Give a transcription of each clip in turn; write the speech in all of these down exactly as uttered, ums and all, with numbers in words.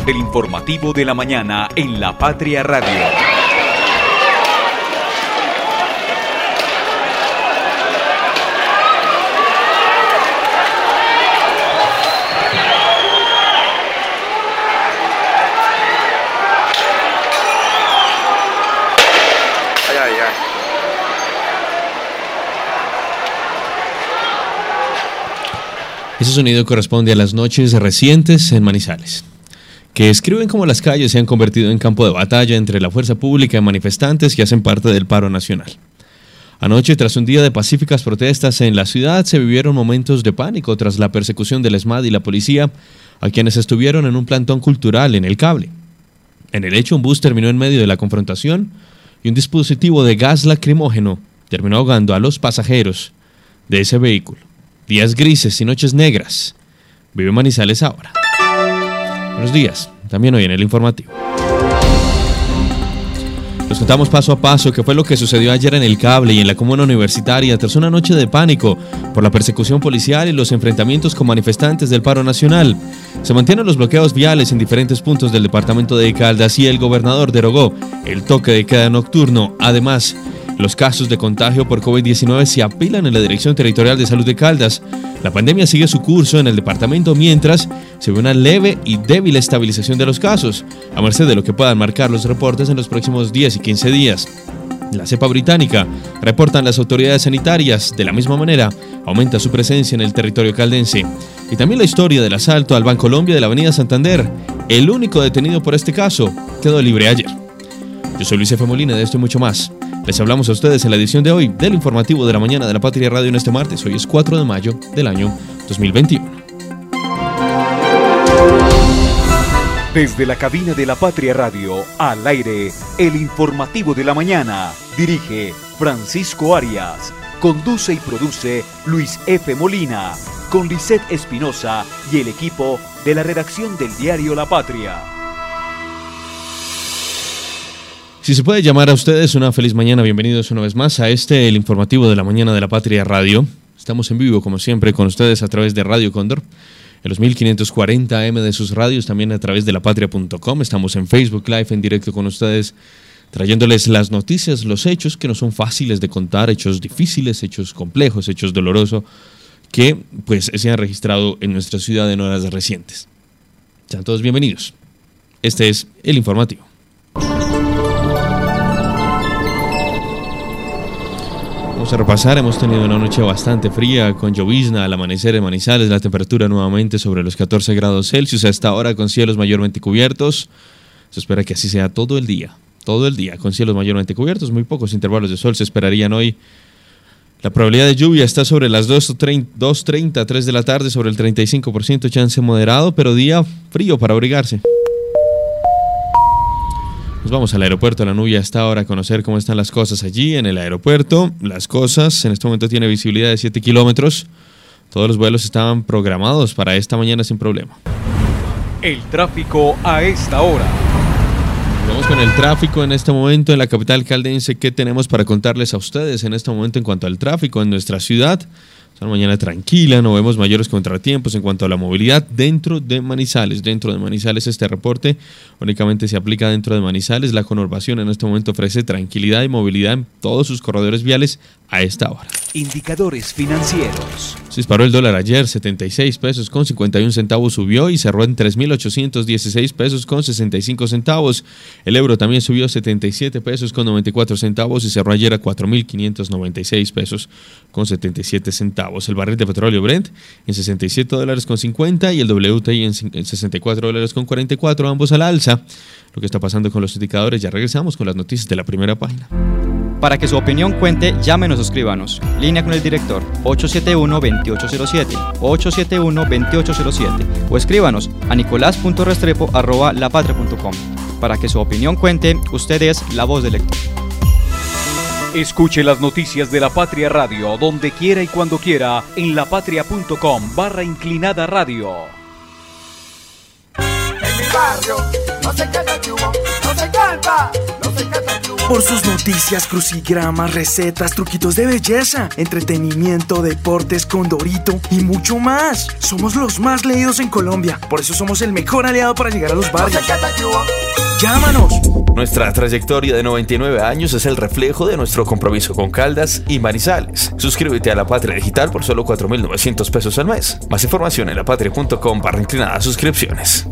del informativo de la mañana en La Patria Radio. Ese sonido corresponde a las noches recientes en Manizales, que describen cómo las calles se han convertido en campo de batalla entre la fuerza pública y manifestantes que hacen parte del paro nacional. Anoche, tras un día de pacíficas protestas en la ciudad, se vivieron momentos de pánico tras la persecución del ESMAD y la policía a quienes estuvieron en un plantón cultural en el Cable. En el hecho, un bus terminó en medio de la confrontación y un dispositivo de gas lacrimógeno terminó ahogando a los pasajeros de ese vehículo. Días grises y noches negras. Vive Manizales ahora. Buenos días, también hoy en el informativo. Nos contamos paso a paso qué fue lo que sucedió ayer en el Cable y en la comuna universitaria tras una noche de pánico por la persecución policial y los enfrentamientos con manifestantes del paro nacional. Se mantienen los bloqueos viales en diferentes puntos del departamento de Caldas y el gobernador derogó el toque de queda nocturno. Además, los casos de contagio por COVID diecinueve se apilan en la Dirección Territorial de Salud de Caldas. La pandemia sigue su curso en el departamento mientras se ve una leve y débil estabilización de los casos, a merced de lo que puedan marcar los reportes en los próximos diez y quince días. La cepa británica, reportan las autoridades sanitarias, de la misma manera aumenta su presencia en el territorio caldense. Y también la historia del asalto al Bancolombia de la avenida Santander. El único detenido por este caso quedó libre ayer. Yo soy Luis F. Molina, de esto y mucho más les hablamos a ustedes en la edición de hoy del informativo de la mañana de La Patria Radio en este martes. Hoy es cuatro de mayo del año dos mil veintiuno. Desde la cabina de La Patria Radio, al aire, el informativo de la mañana. Dirige Francisco Arias. Conduce y produce Luis F. Molina. Con Lisette Espinosa y el equipo de la redacción del diario La Patria. Si se puede llamar a ustedes una feliz mañana, bienvenidos una vez más a este, el informativo de la mañana de La Patria Radio. Estamos en vivo, como siempre, con ustedes a través de Radio Cóndor, en los mil quinientos cuarenta A M de sus radios, también a través de lapatria punto com. Estamos en Facebook Live, en directo con ustedes, trayéndoles las noticias, los hechos que no son fáciles de contar, hechos difíciles, hechos complejos, hechos dolorosos, que pues se han registrado en nuestra ciudad en horas recientes. Sean todos bienvenidos. Este es el informativo. Vamos a repasar, hemos tenido una noche bastante fría con llovizna al amanecer en Manizales, la temperatura nuevamente sobre los catorce grados Celsius, hasta ahora con cielos mayormente cubiertos. Se espera que así sea todo el día, todo el día con cielos mayormente cubiertos, muy pocos intervalos de sol se esperarían hoy. La probabilidad de lluvia está sobre las dos treinta, tres de la tarde, sobre el treinta y cinco por ciento, chance moderado, pero día frío para abrigarse. Nos vamos al aeropuerto de La Nubia hasta ahora a conocer cómo están las cosas allí en el aeropuerto. Las cosas, en este momento tiene visibilidad de siete kilómetros. Todos los vuelos estaban programados para esta mañana sin problema. El tráfico a esta hora. Vamos con el tráfico en este momento en la capital caldense. ¿Qué tenemos para contarles a ustedes en este momento en cuanto al tráfico en nuestra ciudad? Es una mañana tranquila, no vemos mayores contratiempos en cuanto a la movilidad dentro de Manizales. Dentro de Manizales este reporte únicamente se aplica dentro de Manizales. La conurbación en este momento ofrece tranquilidad y movilidad en todos sus corredores viales a esta hora. Indicadores financieros. Se disparó el dólar ayer, setenta y seis pesos con cincuenta y un centavos subió y cerró en tres mil ochocientos dieciséis pesos con sesenta y cinco centavos. El euro también subió setenta y siete pesos con noventa y cuatro centavos y cerró ayer a cuatro mil quinientos noventa y seis pesos con setenta y siete centavos. El barril de petróleo Brent en sesenta y siete dólares con cincuenta y el W T I en sesenta y cuatro dólares con cuarenta y cuatro, ambos al alza. Lo que está pasando con los indicadores, ya regresamos con las noticias de la primera página. Para que su opinión cuente, llámenos o escríbanos. Línea con el director ocho siete uno, dos ocho cero siete, ocho siete uno, dos ocho cero siete o escríbanos a nicolás punto restrepo arroba lapatria punto com. Para que su opinión cuente, usted es la voz del lector. Escuche las noticias de La Patria Radio donde quiera y cuando quiera en lapatria punto com barra inclinada radio. En mi barrio no se queda chubo, no se canta, no se canta chubo. Por sus noticias, crucigramas, recetas, truquitos de belleza, entretenimiento, deportes, Condorito y mucho más. Somos los más leídos en Colombia. Por eso somos el mejor aliado para llegar a los barrios. ¡Llámanos! Nuestra trayectoria de noventa y nueve años es el reflejo de nuestro compromiso con Caldas y Manizales. Suscríbete a La Patria Digital por solo cuatro mil novecientos pesos al mes. Más información en lapatria punto com barra inclinada suscripciones.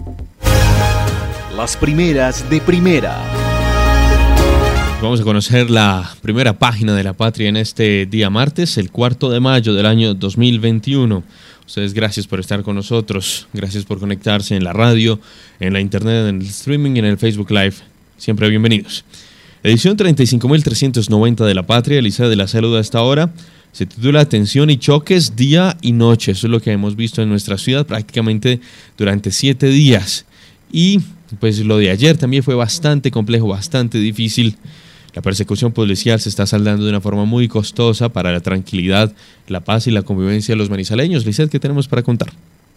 Las primeras de primera. Vamos a conocer la primera página de La Patria en este día martes, el cuarto de mayo del año dos mil veintiuno. Ustedes, gracias por estar con nosotros, gracias por conectarse en la radio, en la internet, en el streaming y en el Facebook Live. Siempre bienvenidos. Edición treinta y cinco mil trescientos noventa de La Patria, Elisa de la Salud a esta hora. Se titula Tensión y choques día y noche. Eso es lo que hemos visto en nuestra ciudad prácticamente durante siete días. Y pues lo de ayer también fue bastante complejo, bastante difícil. La persecución policial se está saldando de una forma muy costosa para la tranquilidad, la paz y la convivencia de los manizaleños. Lizeth, ¿qué tenemos para contar?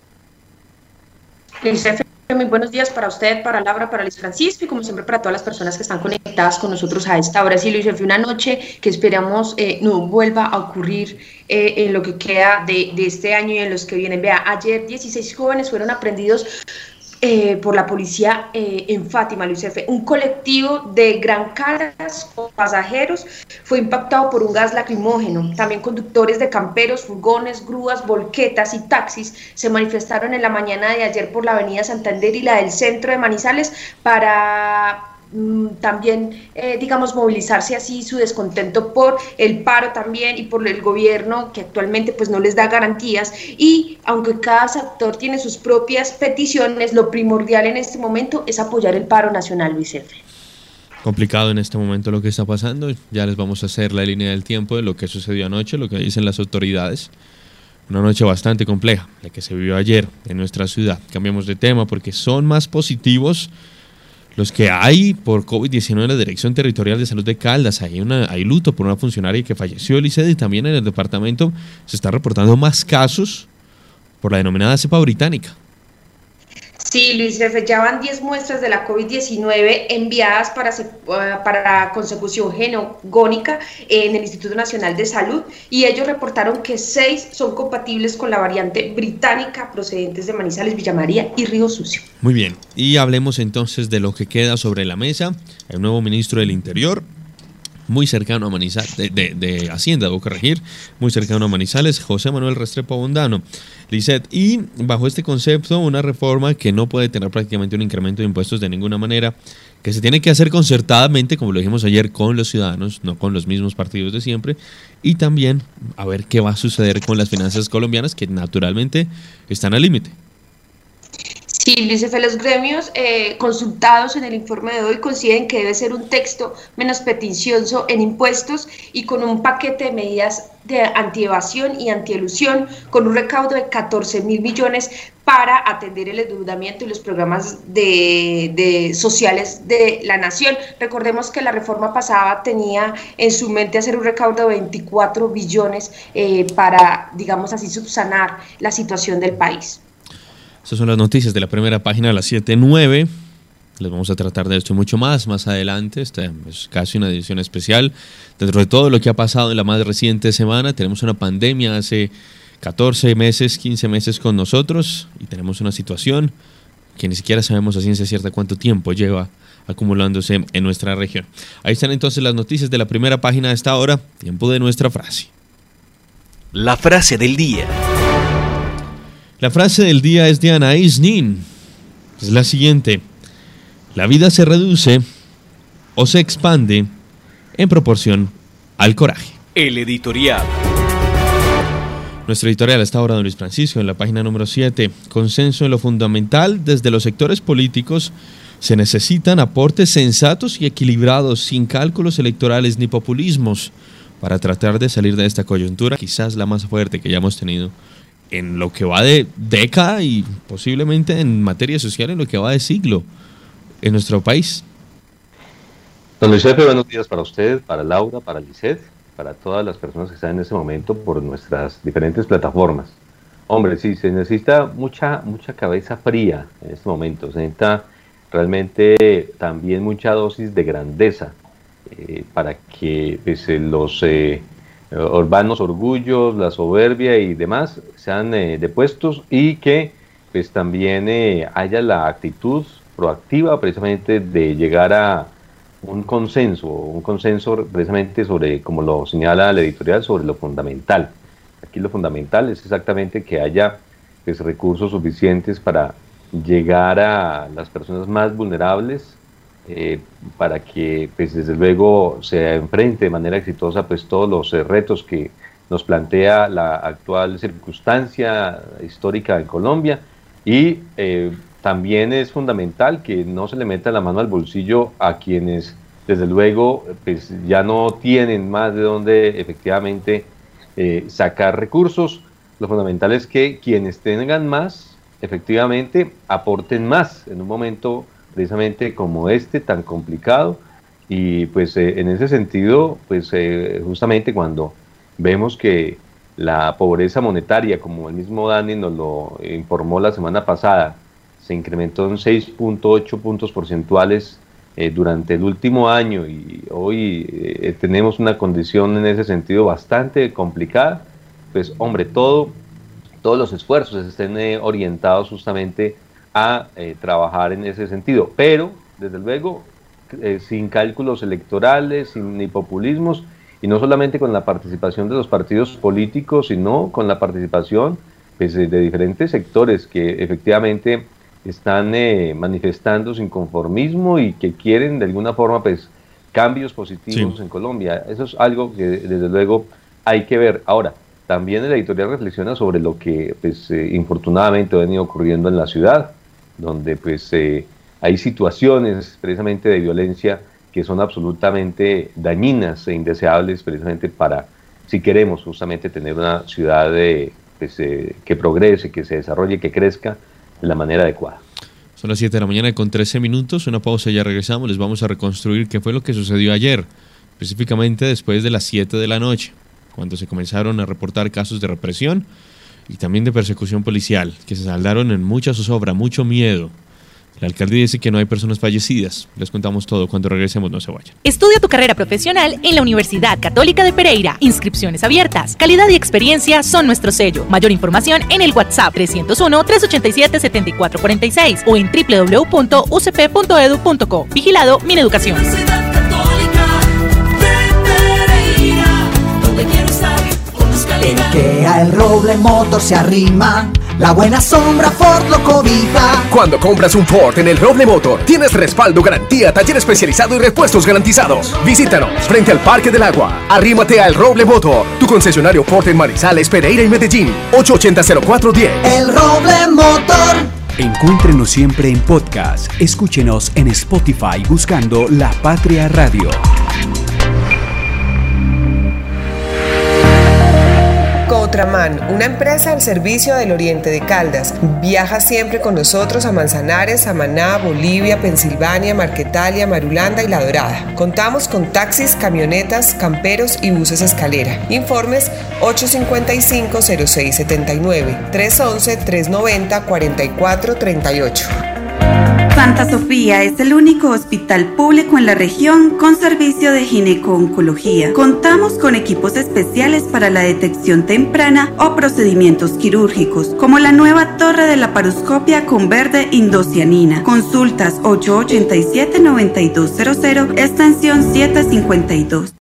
Lizeth, muy buenos días para usted, para Laura, para Luis Francisco y como siempre para todas las personas que están conectadas con nosotros a esta hora. Sí, Luis, fue una noche que esperamos eh, no vuelva a ocurrir eh, en lo que queda de, de este año y en los que vienen. Vea, ayer dieciséis jóvenes fueron aprendidos Eh, por la policía eh, en Fátima, Luis F. Un colectivo de Gran Caldas con pasajeros fue impactado por un gas lacrimógeno. También conductores de camperos, furgones, grúas, volquetas y taxis se manifestaron en la mañana de ayer por la avenida Santander y la del centro de Manizales para también, eh, digamos, movilizarse así su descontento por el paro también y por el gobierno que actualmente pues no les da garantías. Y aunque cada sector tiene sus propias peticiones, lo primordial en este momento es apoyar el paro nacional, Luis F. Complicado en este momento lo que está pasando. Ya les vamos a hacer la línea del tiempo de lo que sucedió anoche, lo que dicen las autoridades. Una noche bastante compleja, la que se vivió ayer en nuestra ciudad. Cambiamos de tema porque son más positivos los que hay por COVID diecinueve en la Dirección Territorial de Salud de Caldas. Hay, una, hay luto por una funcionaria que falleció, Elisede, y también en el departamento se están reportando más casos por la denominada cepa británica. Sí, Luis, ya van diez muestras de la COVID diecinueve enviadas para, para consecución genogónica en el Instituto Nacional de Salud y ellos reportaron que seis son compatibles con la variante británica procedentes de Manizales, Villa María y Río Sucio. Muy bien, y hablemos entonces de lo que queda sobre la mesa. Hay un nuevo ministro del Interior, muy cercano a Manizales, de, de, de Hacienda, debo corregir, muy cercano a Manizales, José Manuel Restrepo Abondano, Lizeth, y bajo este concepto, una reforma que no puede tener prácticamente un incremento de impuestos de ninguna manera, que se tiene que hacer concertadamente, como lo dijimos ayer, con los ciudadanos, no con los mismos partidos de siempre, y también a ver qué va a suceder con las finanzas colombianas, que naturalmente están al límite. Sí, Luis F., los gremios eh, consultados en el informe de hoy coinciden que debe ser un texto menos peticioso en impuestos y con un paquete de medidas de antievasión y antielusión, con un recaudo de catorce mil millones para atender el endeudamiento y los programas de, de sociales de la nación. Recordemos que la reforma pasada tenía en su mente hacer un recaudo de veinticuatro billones eh, para, digamos así, subsanar la situación del país. Estas son las noticias de la primera página a las siete nueve. Les vamos a tratar de esto y mucho más más adelante. Esta es casi una edición especial. Dentro de todo lo que ha pasado en la más reciente semana, tenemos una pandemia hace catorce meses, quince meses con nosotros y tenemos una situación que ni siquiera sabemos a ciencia cierta cuánto tiempo lleva acumulándose en nuestra región. Ahí están entonces las noticias de la primera página de esta hora. Tiempo de nuestra frase. La frase del día. La frase del día es de Anaïs Nin. Es la siguiente. La vida se reduce o se expande en proporción al coraje. El editorial. Nuestro editorial a esta hora, don Luis Francisco, en la página número siete. Consenso en lo fundamental. Desde los sectores políticos se necesitan aportes sensatos y equilibrados, sin cálculos electorales ni populismos, para tratar de salir de esta coyuntura, quizás la más fuerte que ya hemos tenido en lo que va de década y posiblemente en materia social en lo que va de siglo en nuestro país. Don Luis F., buenos días para usted, para Laura, para Lizeth, para todas las personas que están en este momento por nuestras diferentes plataformas. Hombre, sí, se necesita mucha, mucha cabeza fría en este momento, se necesita realmente también mucha dosis de grandeza eh, para que pues, eh, los eh, urbanos orgullos, la soberbia y demás sean eh, depuestos y que pues también eh, haya la actitud proactiva precisamente de llegar a un consenso, un consenso precisamente sobre, como lo señala la editorial, sobre lo fundamental. Aquí lo fundamental es exactamente que haya pues, recursos suficientes para llegar a las personas más vulnerables, eh, para que pues, desde luego se enfrente de manera exitosa pues, todos los eh, retos que nos plantea la actual circunstancia histórica en Colombia. Y eh, también es fundamental que no se le meta la mano al bolsillo a quienes desde luego pues, ya no tienen más de dónde efectivamente eh, sacar recursos. Lo fundamental es que quienes tengan más efectivamente aporten más en un momento precisamente como este tan complicado. Y pues eh, en ese sentido pues eh, justamente cuando vemos que la pobreza monetaria, como el mismo Dani nos lo informó la semana pasada, se incrementó en seis punto ocho puntos porcentuales eh, durante el último año, y hoy eh, tenemos una condición en ese sentido bastante complicada. Pues hombre, todo, todos los esfuerzos estén eh, orientados justamente a eh, trabajar en ese sentido, pero desde luego eh, sin cálculos electorales, sin ni populismos, y no solamente con la participación de los partidos políticos, sino con la participación pues, de diferentes sectores que efectivamente están eh, manifestando su inconformismo y que quieren de alguna forma pues, cambios positivos sí. en Colombia. Eso es algo que desde luego hay que ver. Ahora, también el editorial reflexiona sobre lo que pues, eh, infortunadamente ha venido ocurriendo en la ciudad, donde pues, eh, hay situaciones precisamente de violencia que son absolutamente dañinas e indeseables precisamente para, si queremos justamente tener una ciudad de, pues, eh, que progrese, que se desarrolle, que crezca de la manera adecuada. Son las siete de la mañana con trece minutos, una pausa y ya regresamos. Les vamos a reconstruir qué fue lo que sucedió ayer, específicamente después de las siete de la noche, cuando se comenzaron a reportar casos de represión y también de persecución policial, que se saldaron en mucha zozobra, mucho miedo. La alcaldía dice que no hay personas fallecidas. Les contamos todo cuando regresemos, no se vayan. Estudia tu carrera profesional en la Universidad Católica de Pereira. Inscripciones abiertas. Calidad y experiencia son nuestro sello. Mayor información en el WhatsApp trescientos uno, trescientos ochenta y siete, setenta y cuatro cuarenta y seis o en doble u doble u doble u punto u c p punto e d u punto co. Vigilado Mineducación. Universidad Católica de Pereira, donde quiero estar con más calidad. El que a el Roble Motor se arrima, la buena sombra Ford lo cobija. Cuando compras un Ford en el Roble Motor, tienes respaldo, garantía, taller especializado y repuestos garantizados. Visítanos frente al Parque del Agua. Arrímate al Roble Motor, tu concesionario Ford en Manizales, Pereira y Medellín. ocho ochenta, cero cuatro diez. El Roble Motor. Encuéntrenos siempre en podcast. Escúchenos en Spotify buscando La Patria Radio. Cotraman, una empresa al servicio del oriente de Caldas. Viaja siempre con nosotros a Manzanares, Samaná, Bolivia, Pensilvania, Marquetalia, Marulanda y La Dorada. Contamos con taxis, camionetas, camperos y buses escalera. Informes ocho cinco cinco, cero seis siete nueve, tres once, tres noventa, cuarenta y cuatro treinta y ocho. Santa Sofía es el único hospital público en la región con servicio de gineco-oncología. Contamos con equipos especiales para la detección temprana o procedimientos quirúrgicos, como la nueva torre de laparoscopia con verde indocianina. Consultas ocho ochenta y siete, noventa y dos cero cero, extensión setecientos cincuenta y dos.